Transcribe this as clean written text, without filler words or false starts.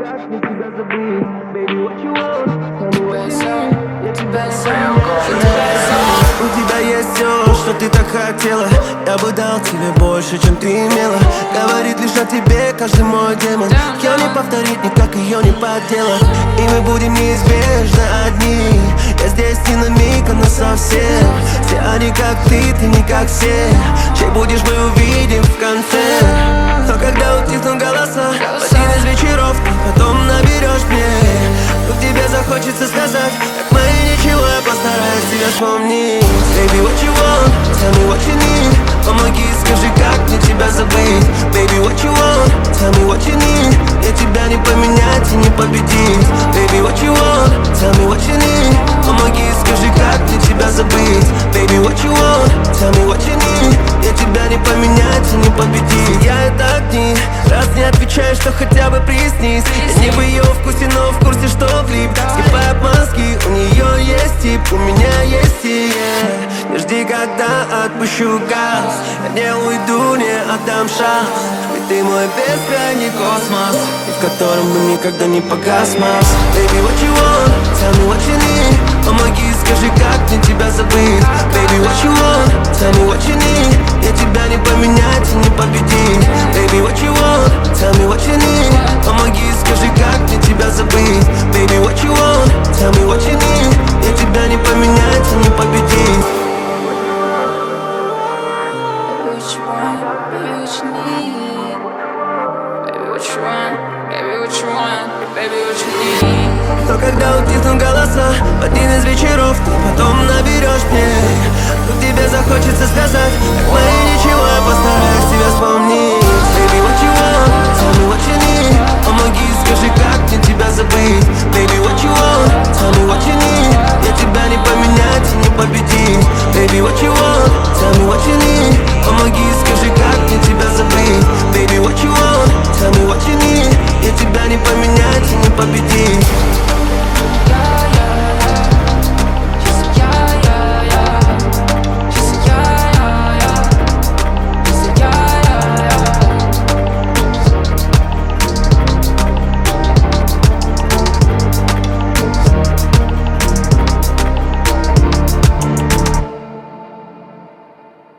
как мне тебя забыть? Baby, what you want? Tell me what you need. Я тебя у тебя есть все, что ты так хотела. Я бы дал тебе больше, чем ты имела. Говорит лишь о тебе каждый мой демон. Ее не повторить, никак ее не подделать. И мы будем неизбежно одни. Я здесь не на миг, а на совсем. Все они как ты не как все. Чей будешь, мы увидим в конце. Но когда утихнут голоса, в один из вечеров ты потом наберешь мне. Вдруг тебе захочется сказать, как мы ничего, я постараюсь тебя вспомнить. Baby, what you want? Tell me what you need. Помоги, скажи, как мне тебя забыть. Baby, what you want? Tell me what you need. Мне тебя не поменять и не победить. Baby, what you want? Tell me what you need. Помоги, скажи, как мне тебя забыть. Baby, what you want? Tell me what you need. Мне тебя не поменять и не победить. Я это огни. Раз не отвечаешь, что хотя бы приснись. Я не в ее вкусе, но в курсе, что влип. Скипай обмански, у нее есть тип, у меня есть и не жди, когда отпущу газ. Я не уйду, не отдам шанс. Ведь ты мой бескрайний космос, и в котором бы никогда не погас Марс. Baby, what you want? Tell me what you need. Помоги, скажи, как мне тебя забыть. Baby, what you want? Tell me what you need. Я тебя не поменять и не победить. Baby, what you want? Tell me what you need. Помоги, скажи, как мне тебя забыть. Baby, what you want? Tell me what you need. Я тебя не поменять и не победить. Но когда утихнут голоса, в один из вечеров ты потом наберешь мне. Вдруг тебе захочется сказать, как мы ничего, я постараюсь тебя вспомнить. Baby, what you want?